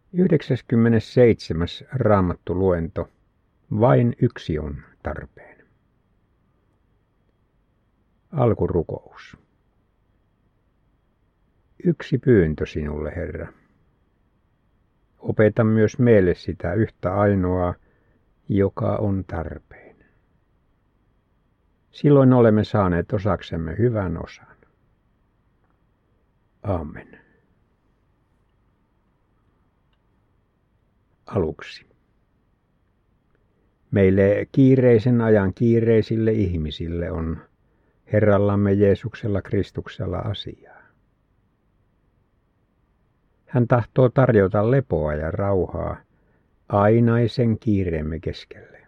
97. Raamattu-luento. Vain yksi on tarpeen. Alkurukous. Yksi pyyntö sinulle, Herra. Opeta myös meille sitä yhtä ainoaa, joka on tarpeen. Silloin olemme saaneet osaksemme hyvän osan. Aamen. Aluksi. Meille kiireisen ajan kiireisille ihmisille on Herrallamme Jeesuksella Kristuksella asiaa. Hän tahtoo tarjota lepoa ja rauhaa ainaisen kiireemme keskelle.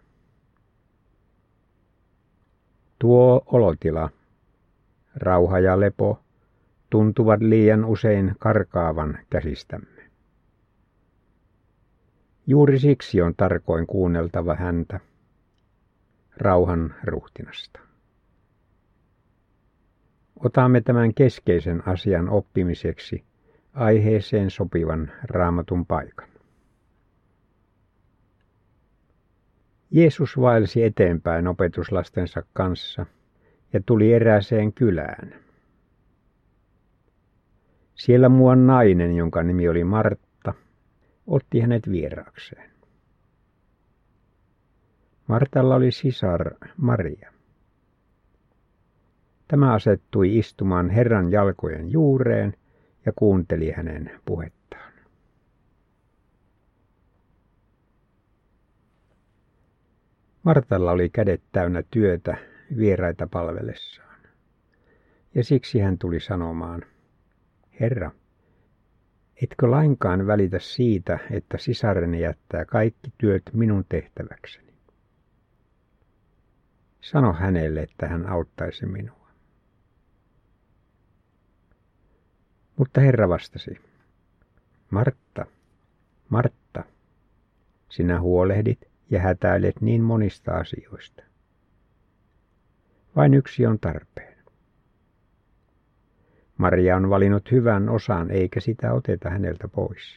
Tuo olotila, rauha ja lepo, tuntuvat liian usein karkaavan käsistämme. Juuri siksi on tarkoin kuunneltava häntä, rauhan ruhtinasta. Otamme tämän keskeisen asian oppimiseksi aiheeseen sopivan Raamatun paikan. Jeesus vaelsi eteenpäin opetuslastensa kanssa ja tuli erääseen kylään. Siellä muuan nainen, jonka nimi oli Martta, otti hänet vieraakseen. Martalla oli sisar Maria. Tämä asettui istumaan Herran jalkojen juureen ja kuunteli hänen puhettaan. Martalla oli kädet täynnä työtä vieraita palvellessaan, ja siksi hän tuli sanomaan: Herra, etkö lainkaan välitä siitä, että sisareni jättää kaikki työt minun tehtäväkseni? Sano hänelle, että hän auttaisi minua. Mutta Herra vastasi: Martta, Martta, sinä huolehdit ja hätäilet niin monista asioista. Vain yksi on tarpeen. Maria on valinnut hyvän osan, eikä sitä oteta häneltä pois.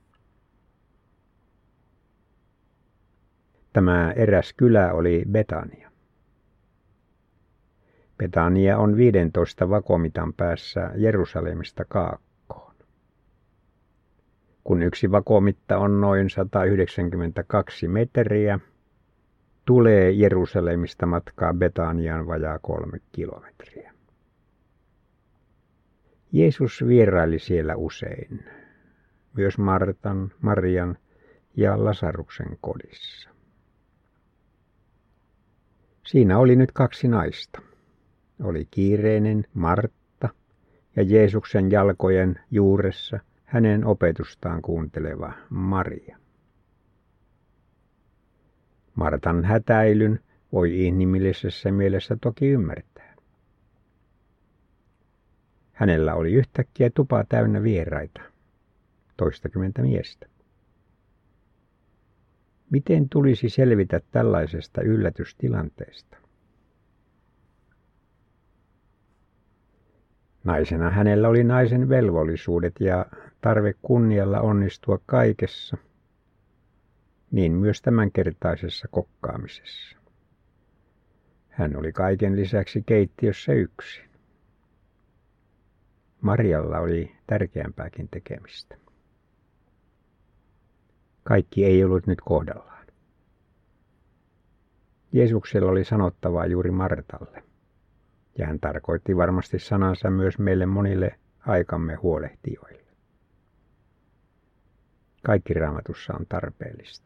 Tämä eräs kylä oli Betania. Betania on 15 vakomitan päässä Jerusalemista kaakkoon. Kun yksi vakomitta on noin 192 metriä, tulee Jerusalemista matkaa Betaniaan vajaa 3 kilometriä. Jeesus vieraili siellä usein, myös Martan, Marian ja Lasaruksen kodissa. Siinä oli nyt 2 naista. Oli kiireinen Martta ja Jeesuksen jalkojen juuressa hänen opetustaan kuunteleva Maria. Martan hätäilyn voi inhimillisessä mielessä toki ymmärtää. Hänellä oli yhtäkkiä tupa täynnä vieraita, 20 miestä. Miten tulisi selvitä tällaisesta yllätystilanteesta? Naisena hänellä oli naisen velvollisuudet ja tarve kunnialla onnistua kaikessa, niin myös tämänkertaisessa kokkaamisessa. Hän oli kaiken lisäksi keittiössä yksin. Marialla oli tärkeämpääkin tekemistä. Kaikki ei ollut nyt kohdallaan. Jeesuksella oli sanottavaa juuri Martalle, ja hän tarkoitti varmasti sanansa myös meille monille aikamme huolehtijoille. Kaikki Raamatussa on tarpeellista.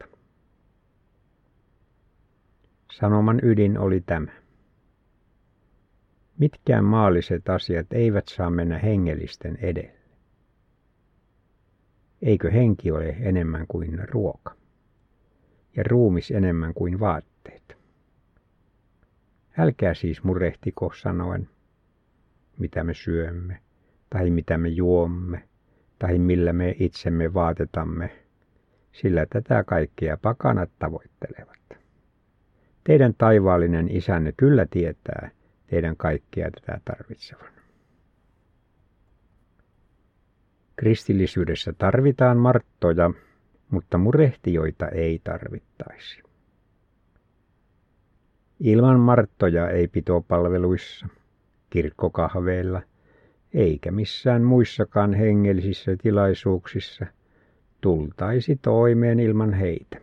Sanoman ydin oli tämä: mitkään maalliset asiat eivät saa mennä hengellisten edelle. Eikö henki ole enemmän kuin ruoka, ja ruumis enemmän kuin vaatteet? Älkää siis murehtiko sanoen, mitä me syömme, tai mitä me juomme, tai millä me itsemme vaatetamme, sillä tätä kaikkea pakanat tavoittelevat. Teidän taivaallinen isänne kyllä tietää teidän kaikkea tätä tarvitsevan. Kristillisyydessä tarvitaan Marttoja, mutta murehtijoita ei tarvittaisi. Ilman Marttoja ei pitopalveluissa, kirkkokahveilla eikä missään muissakaan hengellisissä tilaisuuksissa tultaisi toimeen ilman heitä.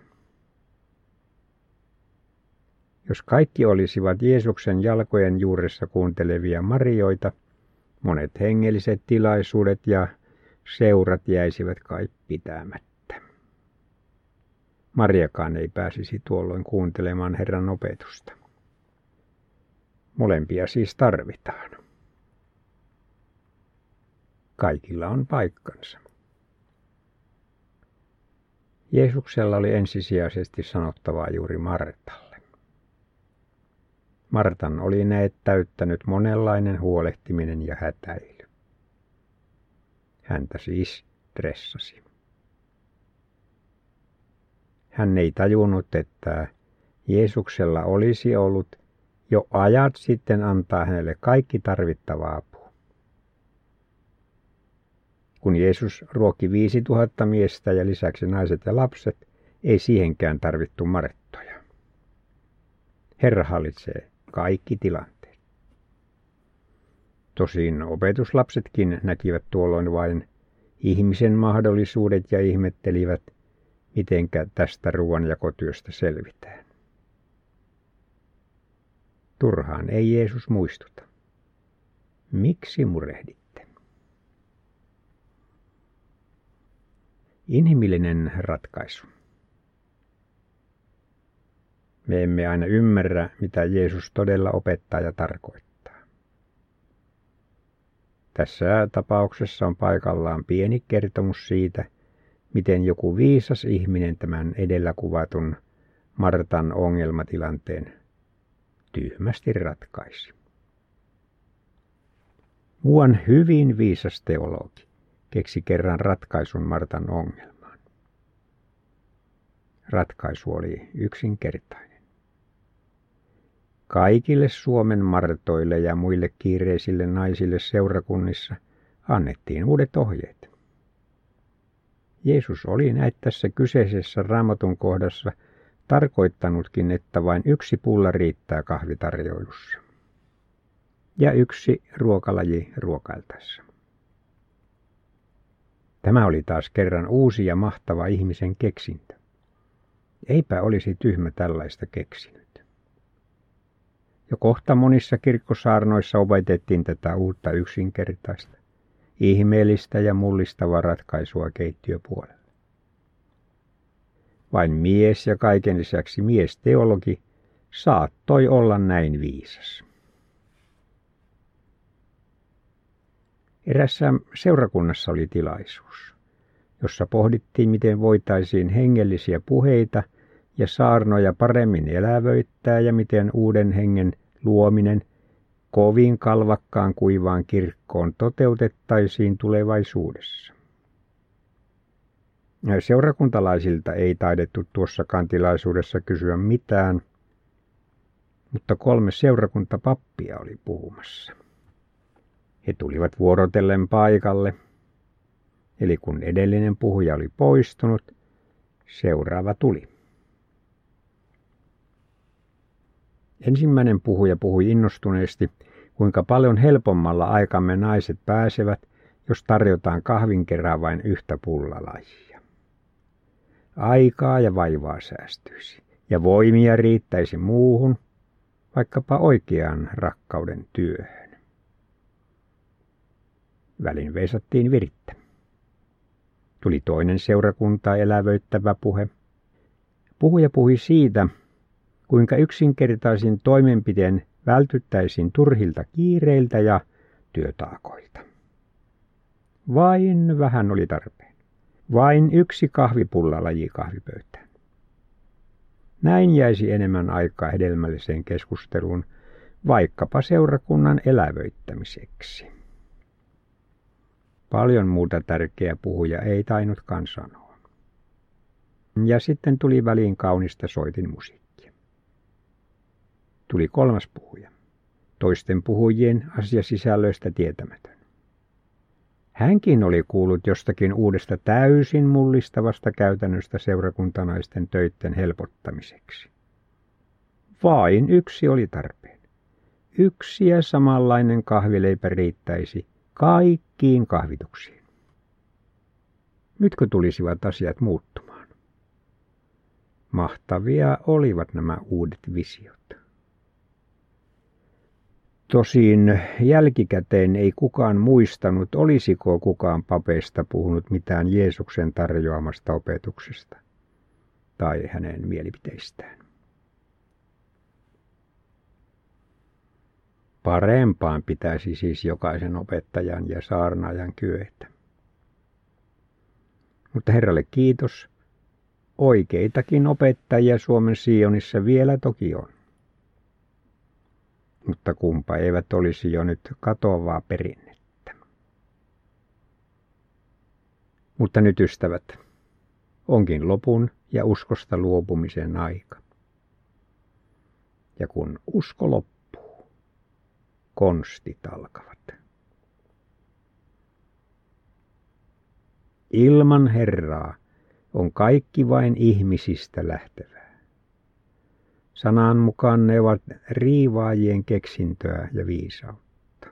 Jos kaikki olisivat Jeesuksen jalkojen juuressa kuuntelevia Marioita, monet hengelliset tilaisuudet ja seurat jäisivät kai pitämättä. Mariakaan ei pääsisi tuolloin kuuntelemaan Herran opetusta. Molempia siis tarvitaan. Kaikilla on paikkansa. Jeesuksella oli ensisijaisesti sanottavaa juuri Martalle. Martan oli näet täyttänyt monenlainen huolehtiminen ja hätäily. Häntä siis stressasi. Hän ei tajunnut, että Jeesuksella olisi ollut jo ajat sitten antaa hänelle kaikki tarvittava apu. Kun Jeesus ruokki 5000 miestä ja lisäksi naiset ja lapset, ei siihenkään tarvittu Marttoja. Herra hallitsee kaikki tilanteet. Tosin opetuslapsetkin näkivät tuolloin vain ihmisen mahdollisuudet ja ihmettelivät, mitenkä tästä ruoanjakotyöstä selvitään. Turhaan ei Jeesus muistuta. Miksi murehditte? Inhimillinen ratkaisu. Me emme aina ymmärrä, mitä Jeesus todella opettaa ja tarkoittaa. Tässä tapauksessa on paikallaan pieni kertomus siitä, miten joku viisas ihminen tämän edellä kuvatun Martan ongelmatilanteen tyhmästi ratkaisi. Muuan hyvin viisas teologi keksi kerran ratkaisun Martan ongelmaan. Ratkaisu oli yksinkertainen. Kaikille Suomen Martoille ja muille kiireisille naisille seurakunnissa annettiin uudet ohjeet. Jeesus oli näet tässä kyseisessä Raamatun kohdassa tarkoittanutkin, että vain yksi pulla riittää kahvitarjoilussa ja yksi ruokalaji ruokailtaessa. Tämä oli taas kerran uusi ja mahtava ihmisen keksintö. Eipä olisi tyhmä tällaista keksinyt. Jo kohta monissa kirkkosaarnoissa opetettiin tätä uutta yksinkertaista, ihmeellistä ja mullistavaa ratkaisua keittiöpuolella. Vain mies ja kaiken lisäksi miesteologi saattoi olla näin viisas. Erässä seurakunnassa oli tilaisuus, jossa pohdittiin, miten voitaisiin hengellisiä puheita ja saarnoja paremmin elävöittää ja miten uuden hengen luominen kovin kalvakkaan kuivaan kirkkoon toteutettaisiin tulevaisuudessa. Seurakuntalaisilta ei taidettu tuossakaan tilaisuudessa kysyä mitään, mutta 3 seurakuntapappia oli puhumassa. He tulivat vuorotellen paikalle, eli kun edellinen puhuja oli poistunut, seuraava tuli. Ensimmäinen puhuja puhui innostuneesti, kuinka paljon helpommalla aikamme naiset pääsevät, jos tarjotaan kahvin kerran vain yhtä pullalajia. Aikaa ja vaivaa säästyisi, ja voimia riittäisi muuhun, vaikkapa oikean rakkauden työhön. Välin veisattiin virittä. Tuli toinen seurakuntaa elävöittävä puhe. Puhuja puhui siitä, kuinka yksinkertaisin toimenpiteen vältyttäisiin turhilta kiireiltä ja työtaakoilta. Vain vähän oli tarpeen. Vain yksi kahvipullalaji kahvipöytään. Näin jäisi enemmän aikaa hedelmälliseen keskusteluun, vaikkapa seurakunnan elävöittämiseksi. Paljon muuta tärkeää puhuja ei tainnutkaan sanoa. Ja sitten tuli väliin kaunista soitinmusiikkia. Tuli 3. puhuja, toisten puhujien asiasisällöistä tietämätön. Hänkin oli kuullut jostakin uudesta täysin mullistavasta käytännöstä seurakuntanaisten töitten helpottamiseksi. Vain yksi oli tarpeen. Yksi ja samanlainen kahvileipä riittäisi kaikkiin kahvituksiin. Nytkö tulisivat asiat muuttumaan? Mahtavia olivat nämä uudet visiot. Tosin jälkikäteen ei kukaan muistanut, olisiko kukaan papeista puhunut mitään Jeesuksen tarjoamasta opetuksesta tai hänen mielipiteistään. Parempaan pitäisi siis jokaisen opettajan ja saarnaajan kyetä. Mutta Herralle kiitos, oikeitakin opettajia Suomen Sionissa vielä toki on. Mutta kumpa eivät olisi jo nyt katoavaa perinnettä. Mutta nyt ystävät, onkin lopun ja uskosta luopumisen aika. Ja kun usko loppuu, konstit alkavat. Ilman Herraa on kaikki vain ihmisistä lähtevää. Sanan mukaan ne ovat riivaajien keksintöä ja viisautta.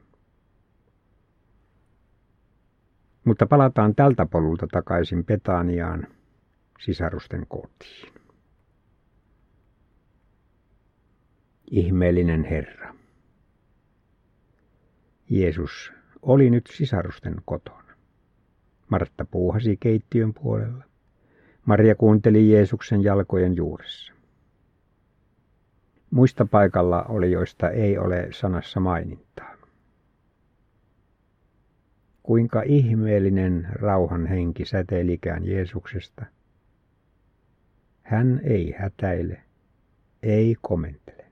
Mutta palataan tältä polulta takaisin Betaniaan, sisarusten kotiin. Ihmeellinen Herra. Jeesus oli nyt sisarusten kotona. Martta puuhasi keittiön puolella. Maria kuunteli Jeesuksen jalkojen juuressa. Muista paikalla oli, joista ei ole sanassa mainintaa. Kuinka ihmeellinen rauhan henki säteilikään Jeesuksesta. Hän ei hätäile, ei komentele.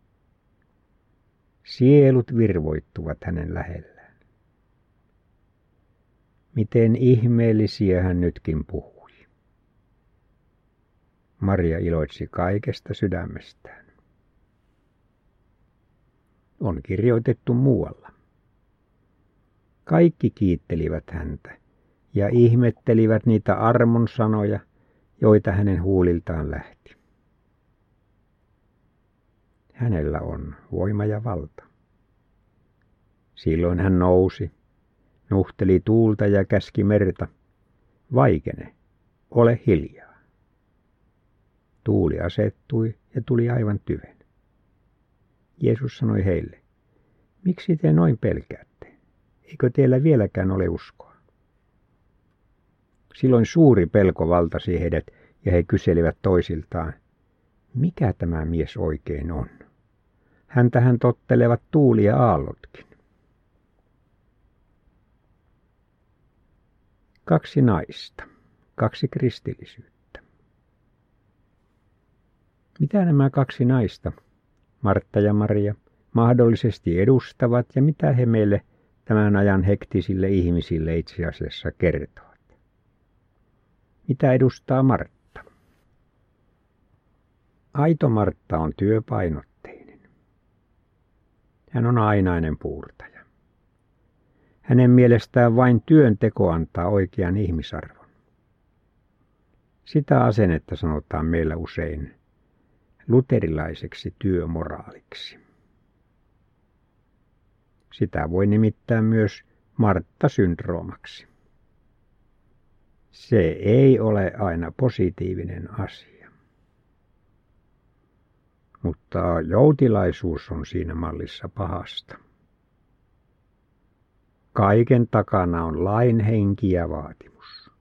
Sielut virvoittuvat hänen lähellään. Miten ihmeellisiä hän nytkin puhui. Maria iloitsi kaikesta sydämestään. On kirjoitettu muualla. Kaikki kiittelivät häntä ja ihmettelivät niitä armon sanoja, joita hänen huuliltaan lähti. Hänellä on voima ja valta. Silloin hän nousi, nuhteli tuulta ja käski merta, vaikene, ole hiljaa. Tuuli asettui ja tuli aivan tyven. Jeesus sanoi heille, miksi te noin pelkäätte? Eikö teillä vieläkään ole uskoa? Silloin suuri pelko valtasi heidät ja he kyselivät toisiltaan, mikä tämä mies oikein on? Häntähän tottelevat tuuli ja aallotkin. 2 naista, 2 kristillisyyttä. Mitä nämä 2 naista, Martta ja Maria, mahdollisesti edustavat ja mitä he meille tämän ajan hektisille ihmisille itse asiassa kertovat? Mitä edustaa Martta? Aito Martta on työpainotteinen. Hän on ainainen puurtaja. Hänen mielestään vain työnteko antaa oikean ihmisarvon. Sitä asennetta sanotaan meillä usein luterilaiseksi työmoraaliksi. Sitä voi nimittää myös Martta-syndroomaksi. Se ei ole aina positiivinen asia. Mutta joutilaisuus on siinä mallissa pahasta. Kaiken takana on lain henki ja vaatimus.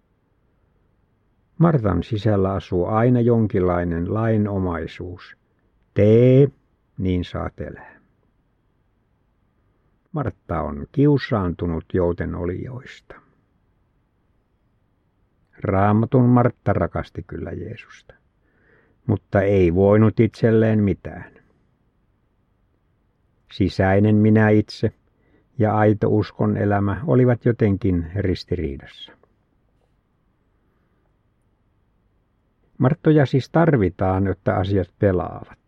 Martan sisällä asuu aina jonkinlainen lainomaisuus. Tee, niin saat elää. Martta on kiusaantunut joutenolijoista. Raamatun Martta rakasti kyllä Jeesusta, mutta ei voinut itselleen mitään. Sisäinen minä itse ja aito uskon elämä olivat jotenkin ristiriidassa. Marttoja siis tarvitaan, jotta asiat pelaavat.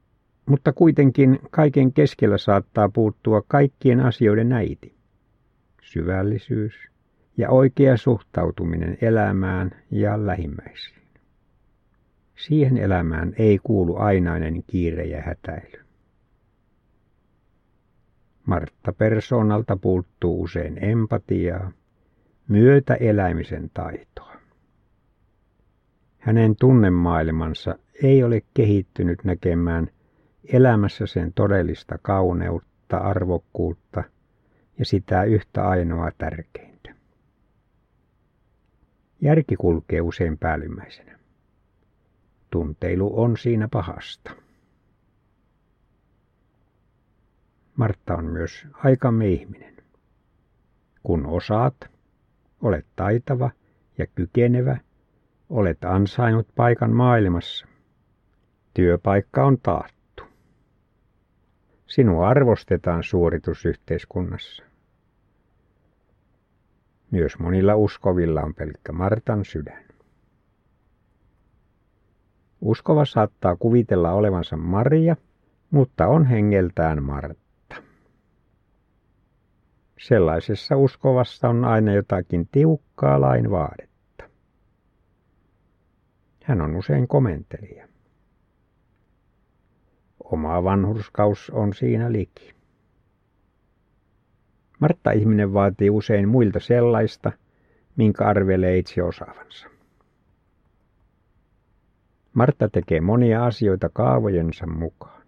Mutta kuitenkin kaiken keskellä saattaa puuttua kaikkien asioiden äiti. syvällisyys ja oikea suhtautuminen elämään ja lähimmäisiin. Siihen elämään ei kuulu ainainen kiire ja hätäily. Martta-persoonalta puuttuu usein empatiaa, myötäelämisen taitoa. Hänen tunnemaailmansa ei ole kehittynyt näkemään elämässä sen todellista kauneutta, arvokkuutta ja sitä yhtä ainoaa tärkeintä. Järki kulkee usein päällimmäisenä. Tunteilu on siinä pahasta. Martta on myös aikamme ihminen. Kun osaat, olet taitava ja kykenevä, olet ansainnut paikan maailmassa. Työpaikka on taattu. Sinua arvostetaan suoritusyhteiskunnassa. Myös monilla uskovilla on pelkkä Martan sydän. Uskova saattaa kuvitella olevansa Maria, mutta on hengeltään Martta. Sellaisessa uskovassa on aina jotakin tiukkaa lainvaadetta. Hän on usein komentelija. Oma vanhurskaus on siinä liki. Martta-ihminen vaatii usein muilta sellaista, minkä arvelee itse osaavansa. Martta tekee monia asioita kaavojensa mukaan.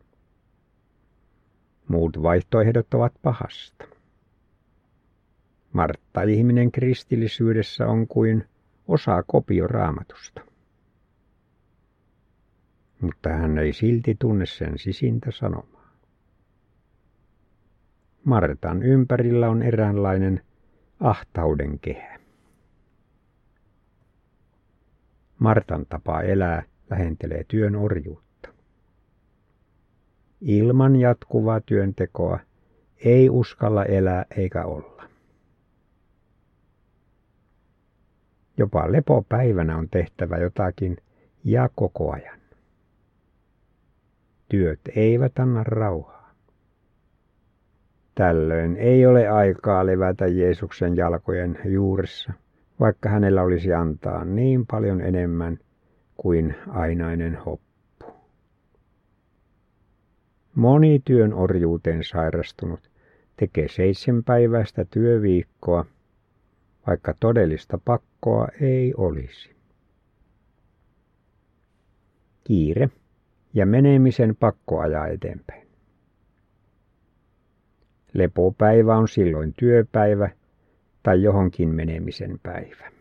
Muut vaihtoehdot ovat pahasta. Martta-ihminen kristillisyydessä on kuin osa kopio Raamatusta. Mutta hän ei silti tunne sen sisintä sanomaa. Martan ympärillä on eräänlainen ahtauden kehä. Martan tapa elää lähentelee työn orjuutta. Ilman jatkuvaa työntekoa ei uskalla elää eikä olla. Jopa lepopäivänä on tehtävä jotakin ja koko ajan. Työt eivät anna rauhaa. Tällöin ei ole aikaa levätä Jeesuksen jalkojen juuressa, vaikka hänellä olisi antaa niin paljon enemmän kuin ainainen hoppu. Moni työn orjuuteen sairastunut tekee 7-päiväistä työviikkoa, vaikka todellista pakkoa ei olisi. Kiire ja menemisen pakko ajaa eteenpäin. Lepopäivä on silloin työpäivä tai johonkin menemisen päivä.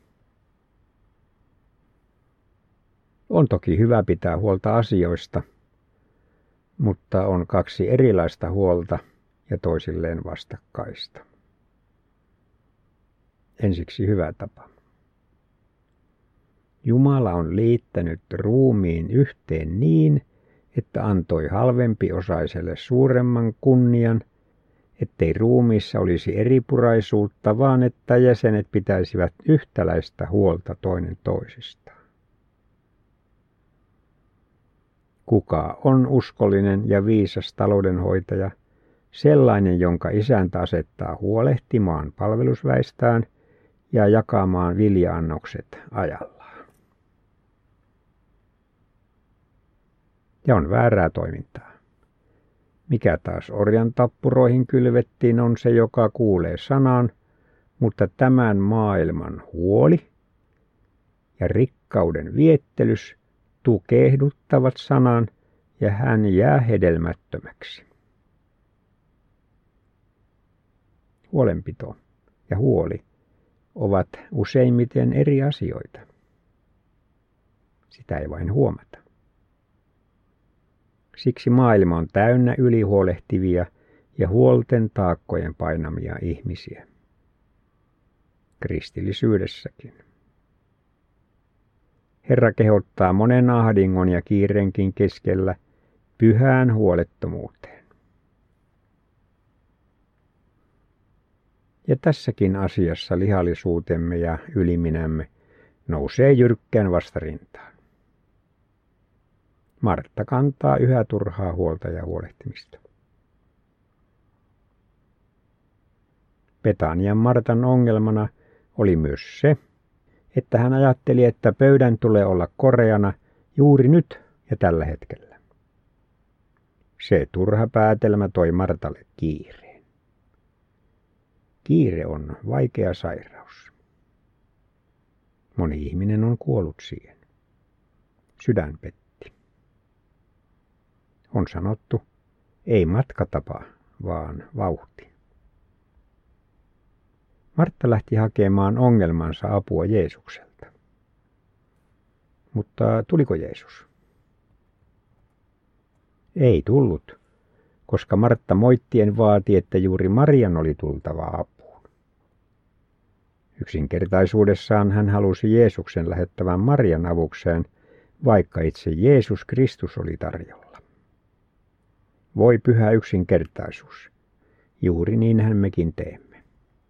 On toki hyvä pitää huolta asioista, mutta on 2 erilaista huolta ja toisilleen vastakkaista. Ensiksi hyvä tapa. Jumala on liittänyt ruumiin yhteen niin, että antoi halvempiosaiselle suuremman kunnian, ettei ruumiissa olisi eripuraisuutta, vaan että jäsenet pitäisivät yhtäläistä huolta toinen toisistaan. Kuka on uskollinen ja viisas taloudenhoitaja, sellainen, jonka isäntä asettaa huolehtimaan palvelusväestään ja jakamaan vilja-annokset ajallaan. Ja on väärää toimintaa. Mikä taas orjan tappuroihin kylvettiin, on se, joka kuulee sanan, mutta tämän maailman huoli ja rikkauden viettelys tukehduttavat sanan ja hän jää hedelmättömäksi. Huolenpito ja huoli ovat useimmiten eri asioita. Sitä ei vain huomata. Siksi maailma on täynnä ylihuolehtivia ja huolten taakkojen painamia ihmisiä. Kristillisyydessäkin. Herra kehottaa monen ahdingon ja kiireenkin keskellä pyhään huolettomuuteen. Ja tässäkin asiassa lihallisuutemme ja yliminämme nousee jyrkkään vastarintaan. Martta kantaa yhä turhaa huolta ja huolehtimista. Betanian Martan ongelmana oli myös se, että hän ajatteli, että pöydän tulee olla koreana juuri nyt ja tällä hetkellä. Se turha päätelmä toi Martalle kiireen. Kiire on vaikea sairaus. Moni ihminen on kuollut siihen. Sydän petti. On sanottu, ei matkatapa, vaan vauhti. Martta lähti hakemaan ongelmansa apua Jeesukselta. Mutta tuliko Jeesus? Ei tullut, koska Martta moittien vaati, että juuri Marian oli tultava apuun. Yksinkertaisuudessaan hän halusi Jeesuksen lähettävän Marian avukseen, vaikka itse Jeesus Kristus oli tarjolla. Voi pyhä yksinkertaisuus, juuri niinhän mekin teemme.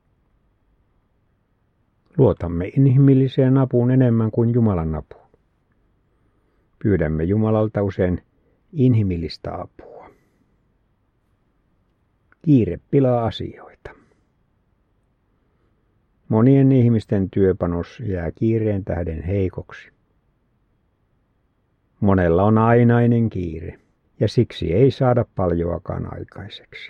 Luotamme inhimilliseen apuun enemmän kuin Jumalan apuun. Pyydämme Jumalalta usein inhimillistä apua. Kiire pilaa asioita. Monien ihmisten työpanos jää kiireen tähden heikoksi. Monella on ainainen kiire, ja siksi ei saada paljoakaan aikaiseksi.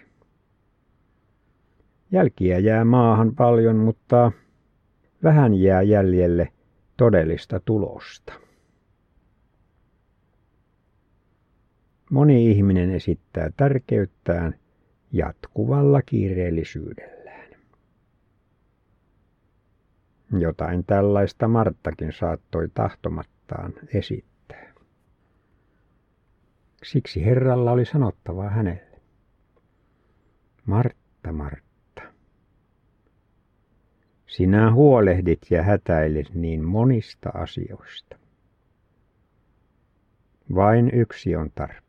Jälkiä jää maahan paljon, mutta vähän jää jäljelle todellista tulosta. Moni ihminen esittää tärkeyttään jatkuvalla kiireellisyydellään. Jotain tällaista Marttakin saattoi tahtomattaan esittää. Siksi Herralla oli sanottavaa hänelle. Martta, Martta, sinä huolehdit ja hätäilet niin monista asioista. Vain yksi on tarpeen.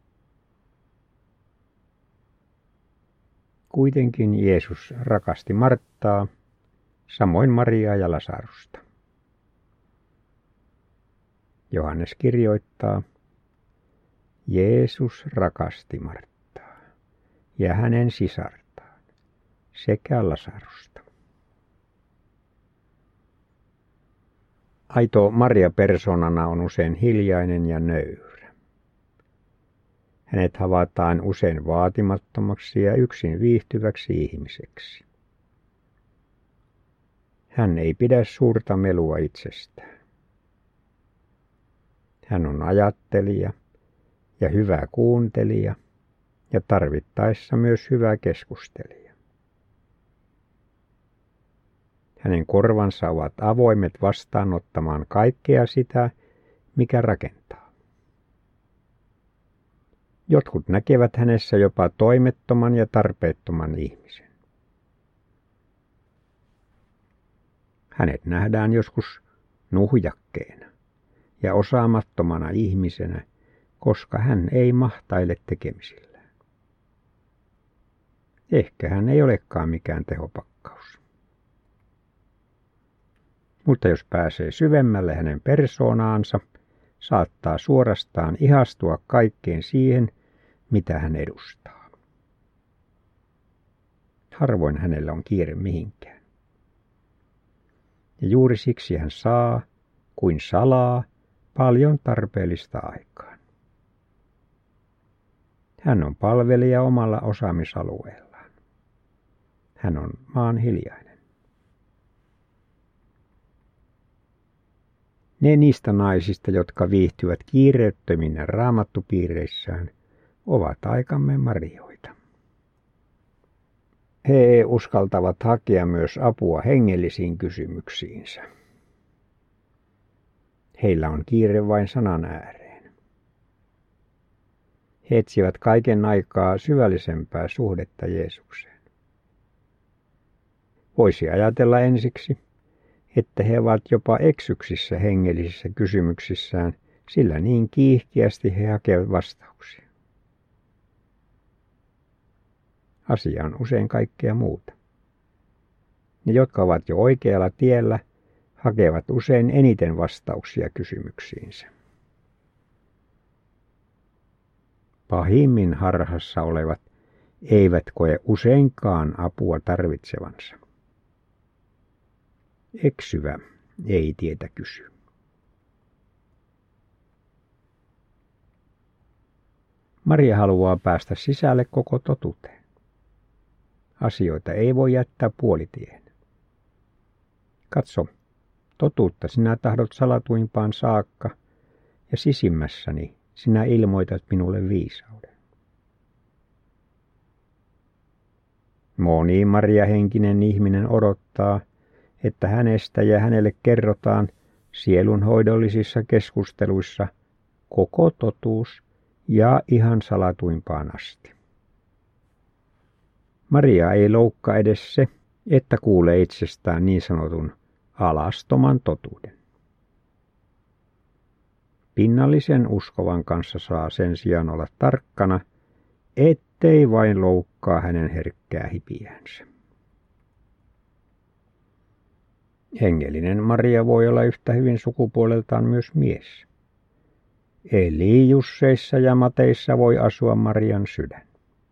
Kuitenkin Jeesus rakasti Marttaa, samoin Mariaa ja Lasarusta. Johannes kirjoittaa, Jeesus rakasti Marttaa ja hänen sisartaan sekä Lasarusta. Aito Maria persoonana on usein hiljainen ja nöyrä. Hänet havaitaan usein vaatimattomaksi ja yksin viihtyväksi ihmiseksi. Hän ei pidä suurta melua itsestään. Hän on ajattelija ja hyvä kuuntelija ja tarvittaessa myös hyvä keskustelija. Hänen korvansa ovat avoimet vastaanottamaan kaikkea sitä, mikä rakentaa. Jotkut näkevät hänessä jopa toimettoman ja tarpeettoman ihmisen. Hänet nähdään joskus nuhjakkeena ja osaamattomana ihmisenä, koska hän ei mahtaile tekemisillään. Ehkä hän ei olekaan mikään tehopakkaus. Mutta jos pääsee syvemmälle hänen persoonaansa, saattaa suorastaan ihastua kaikkeen siihen, mitä hän edustaa. Harvoin hänellä on kiire mihinkään. Ja juuri siksi hän saa, kuin salaa, paljon tarpeellista aikaan. Hän on palvelija omalla osaamisalueellaan. Hän on maan hiljainen. Ne niistä naisista, jotka viihtyvät kiireettöminä raamattupiireissään, ovat aikamme Marioita. He uskaltavat hakea myös apua hengellisiin kysymyksiinsä. Heillä on kiire vain sanan ääreen. He etsivät kaiken aikaa syvällisempää suhdetta Jeesukseen. Voisi ajatella ensiksi, että he ovat jopa eksyksissä hengellisissä kysymyksissään, sillä niin kiihkeästi he hakevat vastauksia. Asia on usein kaikkea muuta. Ne, jotka ovat jo oikealla tiellä, hakevat usein eniten vastauksia kysymyksiinsä. Pahimmin harhassa olevat eivät koe useinkaan apua tarvitsevansa. Eksyvä ei tietä kysy. Maria haluaa päästä sisälle koko totuuteen. Asioita ei voi jättää puolitiehen. Katso, totuutta sinä tahdot salatuimpaan saakka, ja sisimmässäni sinä ilmoitat minulle viisauden. Moni Maria-henkinen ihminen odottaa, että hänestä ja hänelle kerrotaan sielunhoidollisissa keskusteluissa koko totuus ja ihan salatuimpaan asti. Maria ei loukkaa edes se, että kuulee itsestään niin sanotun alastoman totuuden. Pinnallisen uskovan kanssa saa sen sijaan olla tarkkana, ettei vain loukkaa hänen herkkää hipiänsä. Hengellinen Maria voi olla yhtä hyvin sukupuoleltaan myös mies. Eli Jusseissa ja Mateissa voi asua Marian sydän.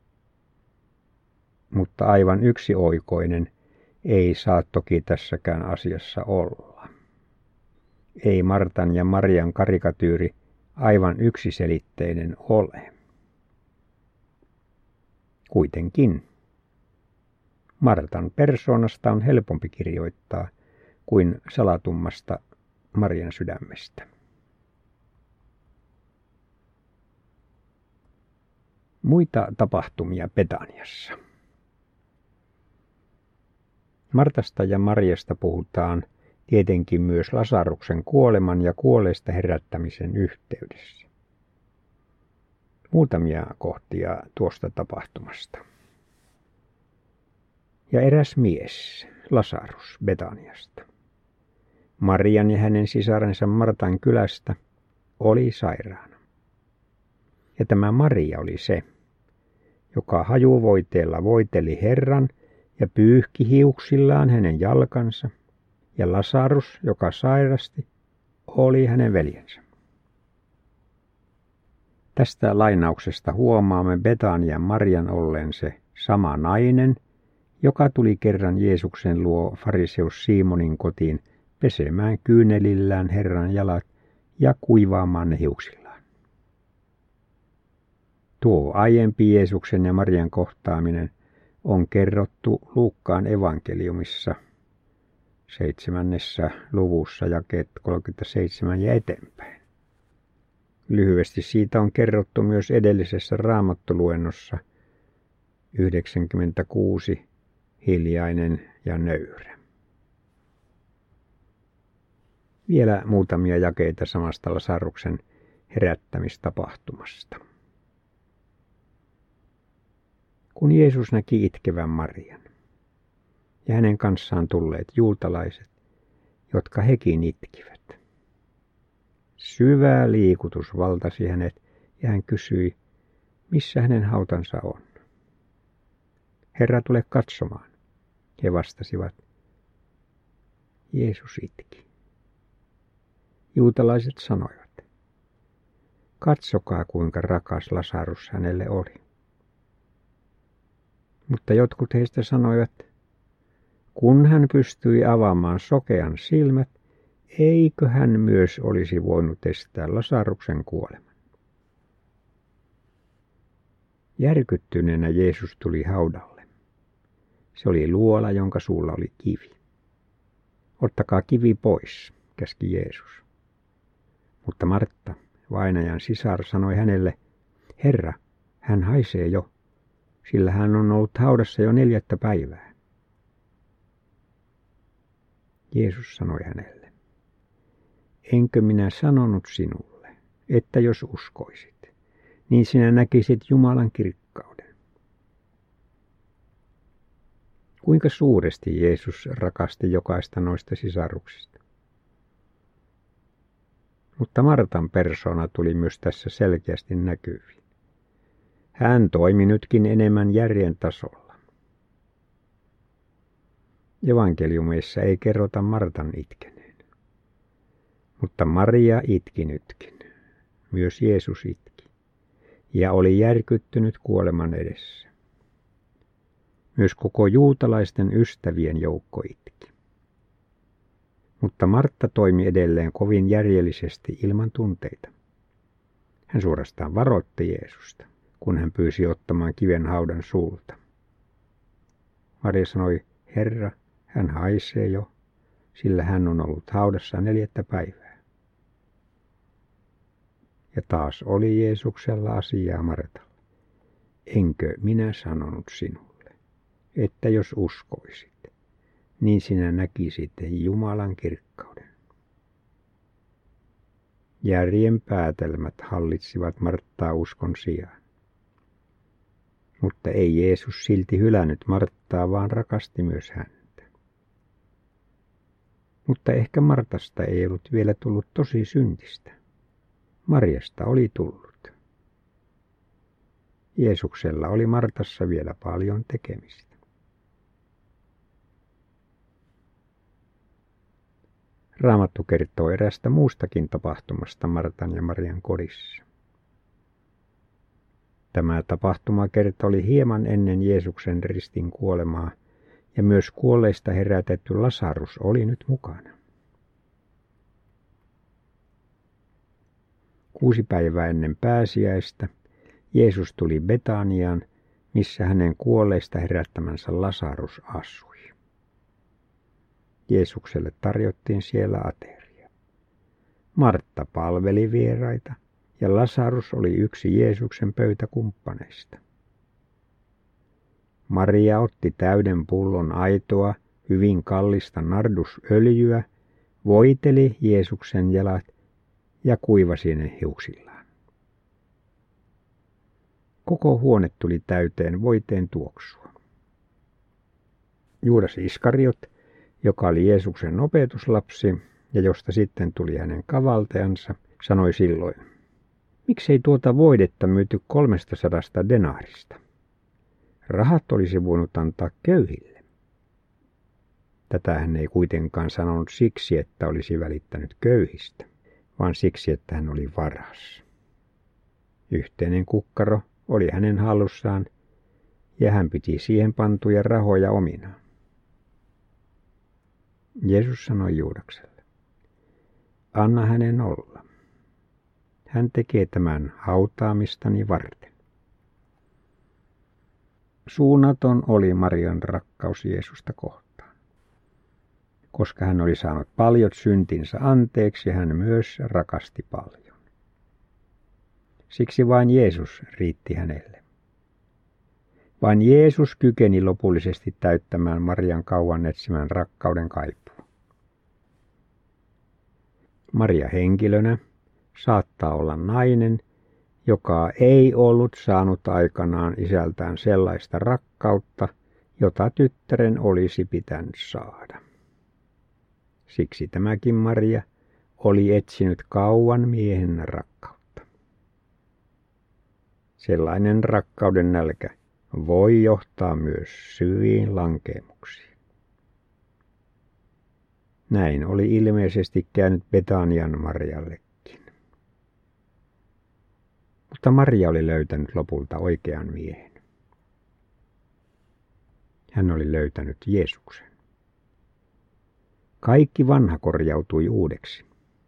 Mutta aivan yksioikoinen ei saa toki tässäkään asiassa olla. Ei Martan ja Marian karikatyyri aivan yksiselitteinen ole. Kuitenkin Martan persoonasta on helpompi kirjoittaa kuin salatummasta Marian sydämestä. Muita tapahtumia Betaniassa. Martasta ja Mariasta puhutaan tietenkin myös Lasaruksen kuoleman ja kuolleista herättämisen yhteydessä. Muutamia kohtia tuosta tapahtumasta. Ja eräs mies, Lasarus, Betaniasta, Marian ja hänen sisarensa Martan kylästä, oli sairaana. Ja tämä Maria oli se, joka hajuvoiteella voiteli Herran ja pyyhki hiuksillaan hänen jalkansa, ja Lasarus, joka sairasti, oli hänen veljensä. Tästä lainauksesta huomaamme Betanian Marian ollen se sama nainen, joka tuli kerran Jeesuksen luo fariseus Simonin kotiin pesemään kyynelillään Herran jalat ja kuivaamaan ne hiuksillaan. Tuo aiempi Jeesuksen ja Marian kohtaaminen on kerrottu Luukkaan evankeliumissa 7. luvussa jakeet 37 ja eteenpäin. Lyhyesti siitä on kerrottu myös edellisessä raamattoluennossa 96, hiljainen ja nöyrä. Vielä muutamia jakeita samasta Lasaruksen herättämistapahtumasta. Kun Jeesus näki itkevän Marian ja hänen kanssaan tulleet juutalaiset, jotka hekin itkivät, syvä liikutus valtasi hänet ja hän kysyi, missä hänen hautansa on. Herra, tule katsomaan. He vastasivat, Jeesus itki. Juutalaiset sanoivat, katsokaa kuinka rakas Lasarus hänelle oli. Mutta jotkut heistä sanoivat, kun hän pystyi avaamaan sokean silmät, eikö hän myös olisi voinut estää Lasaruksen kuoleman? Järkyttyneenä Jeesus tuli haudalle. Se oli luola, jonka suulla oli kivi. Ottakaa kivi pois, käski Jeesus. Mutta Martta, vainajan sisar, sanoi hänelle, Herra, hän haisee jo, sillä hän on ollut haudassa jo 4. päivää. Jeesus sanoi hänelle, enkö minä sanonut sinulle, että jos uskoisit, niin sinä näkisit Jumalan kirkkauden. Kuinka suuresti Jeesus rakasti jokaista noista sisaruksista. Mutta Martan persoona tuli myös tässä selkeästi näkyviin. Hän toimi nytkin enemmän järjen tasolla. Evankeliumeissa ei kerrota Martan itkeneen. Mutta Maria itki nytkin. Myös Jeesus itki. Ja oli järkyttynyt kuoleman edessä. Myös koko juutalaisten ystävien joukko itki. Mutta Martta toimi edelleen kovin järjellisesti ilman tunteita. Hän suorastaan varoitti Jeesusta, kun hän pyysi ottamaan kiven haudan suulta. Maria sanoi, Herra, hän haisee jo, sillä hän on ollut haudassa 4 päivää. Ja taas oli Jeesuksella asiaa Martalla. Enkö minä sanonut sinulle, että jos uskoisit, niin sinä näkisit Jumalan kirkkauden. Järjen päätelmät hallitsivat Marttaa uskon sijaan. Mutta ei Jeesus silti hylännyt Marttaa, vaan rakasti myös häntä. Mutta ehkä Martasta ei ollut vielä tullut tosi syntistä. Marjasta oli tullut. Jeesuksella oli Martassa vielä paljon tekemistä. Raamattu kertoo erästä muustakin tapahtumasta Martan ja Marian kodissa. Tämä tapahtumakerta oli hieman ennen Jeesuksen ristin kuolemaa, ja myös kuolleista herätetty Lasarus oli nyt mukana. 6 päivää ennen pääsiäistä Jeesus tuli Betaniaan, missä hänen kuolleista herättämänsä Lasarus asui. Jeesukselle tarjottiin siellä ateria. Martta palveli vieraita ja Lasarus oli yksi Jeesuksen pöytäkumppaneista. Maria otti täyden pullon aitoa, hyvin kallista nardusöljyä, voiteli Jeesuksen jalat ja kuivasi ne hiuksillaan. Koko huone tuli täyteen voiteen tuoksua. Juudas Iskariot, joka oli Jeesuksen opetuslapsi ja josta sitten tuli hänen kavaltajansa, sanoi silloin, miksei tuota voidetta myyty 300 denaarista? Rahat olisi voinut antaa köyhille. Tätä hän ei kuitenkaan sanonut siksi, että olisi välittänyt köyhistä, vaan siksi, että hän oli varas. Yhteinen kukkaro oli hänen hallussaan ja hän piti siihen pantuja rahoja ominaan. Jeesus sanoi Juudakselle, anna hänen olla. Hän tekee tämän hautaamistani varten. Suunnaton oli Marian rakkaus Jeesusta kohtaan. Koska hän oli saanut paljon syntinsä anteeksi, hän myös rakasti paljon. Siksi vain Jeesus riitti hänelle. Vain Jeesus kykeni lopullisesti täyttämään Marian kauan etsimän rakkauden kaipua. Maria henkilönä saattaa olla nainen, joka ei ollut saanut aikanaan isältään sellaista rakkautta, jota tyttären olisi pitänyt saada. Siksi tämäkin Maria oli etsinyt kauan miehen rakkautta. Sellainen rakkauden nälkä voi johtaa myös syviin lankeemuksiin. Näin oli ilmeisesti käynyt Betanian Mariallekin. Mutta Maria oli löytänyt lopulta oikean miehen. Hän oli löytänyt Jeesuksen. Kaikki vanha korjautui uudeksi.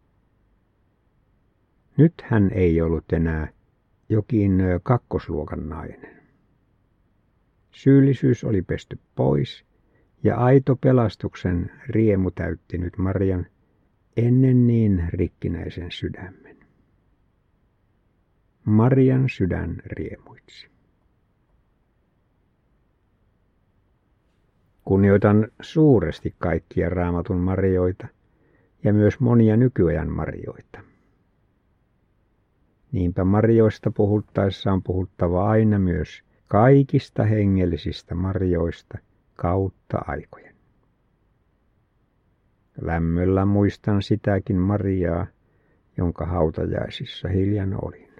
Nyt hän ei ollut enää jokin kakkosluokan nainen. Syyllisyys oli pesty pois ja aito pelastuksen riemu täytti nyt Marian ennen niin rikkinäisen sydämen. Marian sydän riemuitsi. Kunnioitan suuresti kaikkia Raamatun Marioita ja myös monia nykyajan Marioita. Niinpä Marioista puhuttaessa on puhuttava aina myös kaikista hengellisistä Marioista kautta aikojen. Lämmöllä muistan sitäkin Mariaa, jonka hautajaisissa hiljan olin.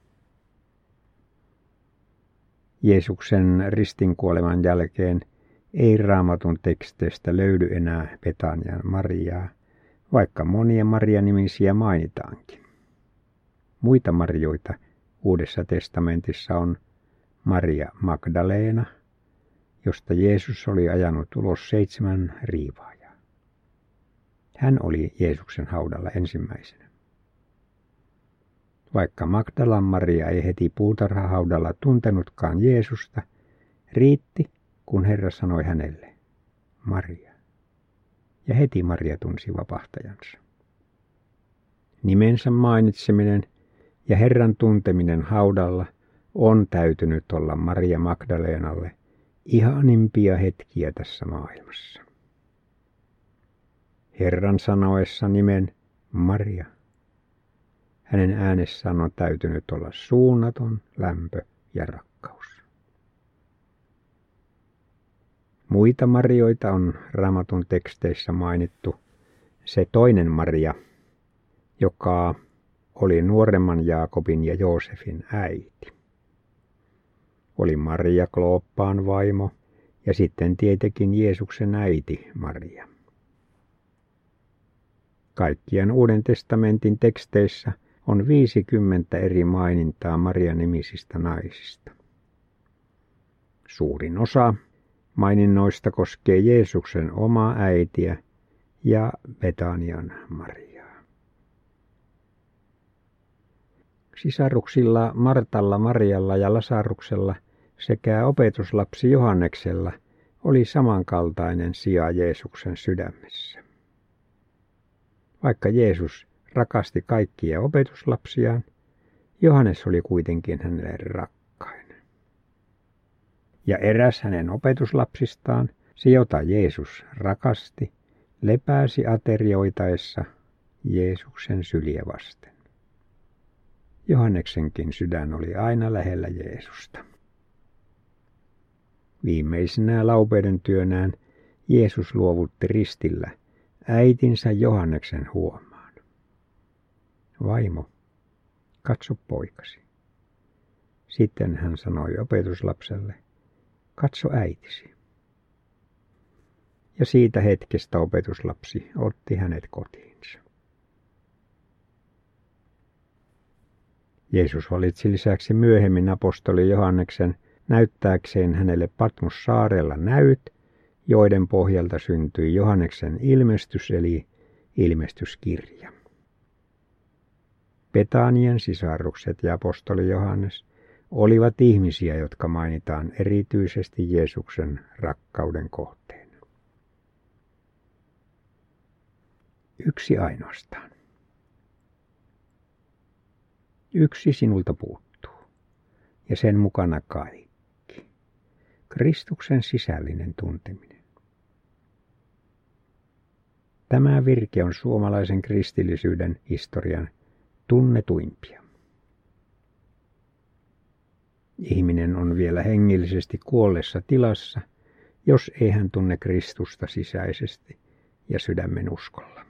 Jeesuksen ristinkuoleman jälkeen ei Raamatun teksteistä löydy enää Betanian Mariaa, vaikka monia Maria-nimisiä mainitaankin. Muita Marioita Uudessa testamentissa on Maria Magdalena josta Jeesus oli ajanut ulos 7 riivaajaa. Hän oli Jeesuksen haudalla ensimmäisenä. Vaikka Magdalan Maria ei heti puutarhahaudalla tuntenutkaan Jeesusta, riitti, kun Herra sanoi hänelle, Maria. Ja heti Maria tunsi vapahtajansa. Nimensä mainitseminen ja Herran tunteminen haudalla on täytynyt olla Maria Magdalenalle ihanimpia hetkiä tässä maailmassa. Herran sanoessa nimen Maria, hänen äänessään on täytynyt olla suunnaton lämpö ja rakkaus. Muita Marioita on Raamatun teksteissä mainittu. Se toinen Maria, joka oli nuoremman Jaakobin ja Joosefin äiti. Oli Maria Klooppaan vaimo ja sitten tietenkin Jeesuksen äiti Maria. Kaikkien Uuden testamentin teksteissä on 50 eri mainintaa Maria-nimisistä naisista. Suurin osa maininnoista koskee Jeesuksen omaa äitiä ja Betanian Mariaa. Sisaruksilla Martalla, Marialla ja Lasaruksella sekä opetuslapsi Johanneksella oli samankaltainen sija Jeesuksen sydämessä. Vaikka Jeesus rakasti kaikkia opetuslapsiaan, Johannes oli kuitenkin hänelle rakkain. Ja eräs hänen opetuslapsistaan, se jota Jeesus rakasti, lepääsi aterioitaessa Jeesuksen syliä vasten. Johanneksenkin sydän oli aina lähellä Jeesusta. Viimeisenä laupeuden työnään Jeesus luovutti ristillä äitinsä Johanneksen huomaan. Vaimo, katso poikasi. Sitten hän sanoi opetuslapselle, katso äitisi. Ja siitä hetkestä opetuslapsi otti hänet kotiinsa. Jeesus valitsi lisäksi myöhemmin apostoli Johanneksen näyttääkseen hänelle Patmos-saarella näyt, joiden pohjalta syntyi Johanneksen ilmestys eli ilmestyskirja. Betanien sisarukset ja apostoli Johannes olivat ihmisiä, jotka mainitaan erityisesti Jeesuksen rakkauden kohteena. Yksi ainoastaan. Yksi sinulta puuttuu, ja sen mukana kaikki. Kristuksen sisällinen tunteminen. Tämä virke on suomalaisen kristillisyyden historian tunnetuimpia. Ihminen on vielä hengellisesti kuolleessa tilassa, jos ei hän tunne Kristusta sisäisesti ja sydämen uskolla.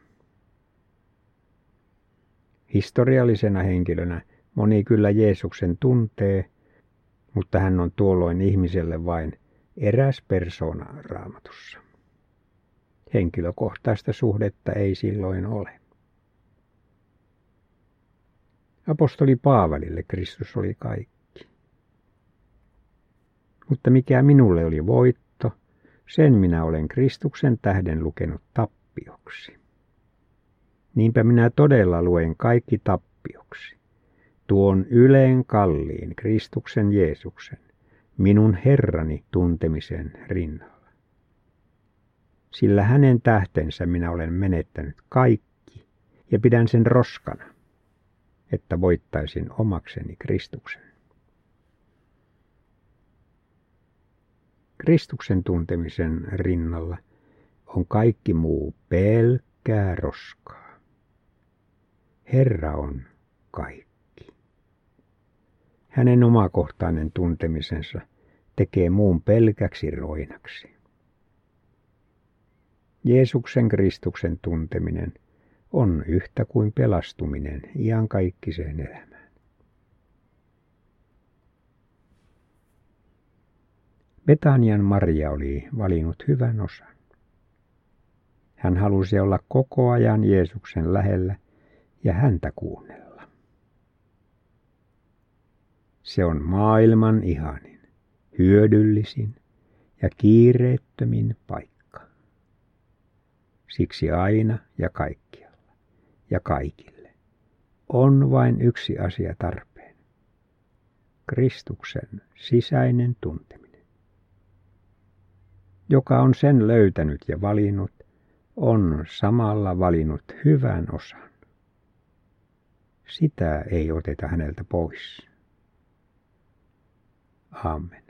Historiallisena henkilönä moni kyllä Jeesuksen tuntee, mutta hän on tuolloin ihmiselle vain eräs persoona Raamatussa. Henkilökohtaista suhdetta ei silloin ole. Apostoli Paavalille Kristus oli kaikki. Mutta mikä minulle oli voitto, sen minä olen Kristuksen tähden lukenut tappioksi. Niinpä minä todella luen kaikki tappioksi. Tuon yleen kalliin Kristuksen Jeesuksen, minun Herrani tuntemisen rinnalla. Sillä hänen tähtensä minä olen menettänyt kaikki ja pidän sen roskana, että voittaisin omakseni Kristuksen. Kristuksen tuntemisen rinnalla on kaikki muu pelkkää roskaa. Herra on kaikki. Hänen omakohtainen tuntemisensa tekee muun pelkäksi roinaksi. Jeesuksen Kristuksen tunteminen on yhtä kuin pelastuminen iankaikkiseen elämään. Betanian Maria oli valinnut hyvän osan. Hän halusi olla koko ajan Jeesuksen lähellä ja häntä kuunnella. Se on maailman ihanin, hyödyllisin ja kiireettömin paikka. Siksi aina ja kaikkialla ja kaikille on vain yksi asia tarpeen. Kristuksen sisäinen tunteminen. Joka on sen löytänyt ja valinnut, on samalla valinnut hyvän osan. Sitä ei oteta häneltä pois. Amen.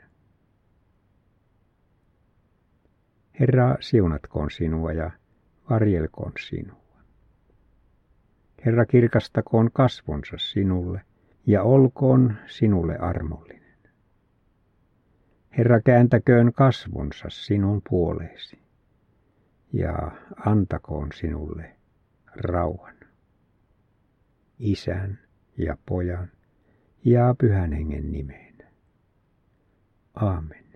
Herra, siunatkoon sinua ja varjelkoon sinua. Herra, kirkastakoon kasvonsa sinulle ja olkoon sinulle armollinen. Herra, kääntäköön kasvonsa sinun puoleesi ja antakoon sinulle rauhan. Isän ja Pojan ja Pyhän Hengen nimeen. Aamen.